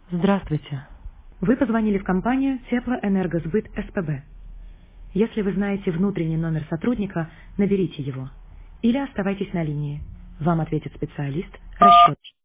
Здравствуйте. Вы позвонили в компанию Теплоэнергосбыт СПБ. Если вы знаете внутренний номер сотрудника, наберите его. Или оставайтесь на линии. Вам ответит специалист расчет.